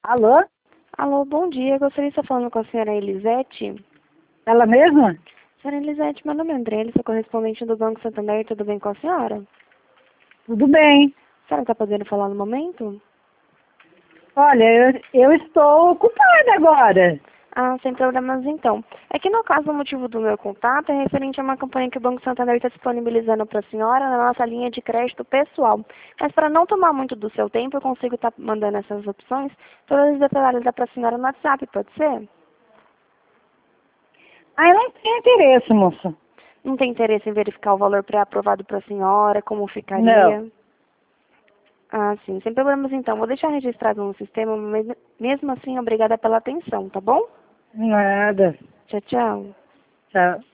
Alô? Alô, bom dia. Gostaria de estar falando com a senhora Elisete. Ela mesma? Senhora Elisete, meu nome é André, sou correspondente do Banco Santander. Tudo bem com a senhora? Tudo bem. A senhora está podendo falar no momento? Olha, eu estou ocupada agora. Ah, sem problemas então. É que no caso, o motivo do meu contato é referente a uma campanha que o Banco Santander está disponibilizando para a senhora na nossa linha de crédito pessoal. Mas para não tomar muito do seu tempo, eu consigo estar mandando essas opções, todas as detalhes para a senhora no WhatsApp, pode ser? Ah, eu não tenho interesse, moça. Não tem interesse em verificar o valor pré-aprovado para a senhora, como Não. ficaria? Ah, sim, sem problemas então. Vou deixar registrado no sistema, mas mesmo assim, obrigada pela atenção, tá bom? Nada. Tchau, tchau. Tchau.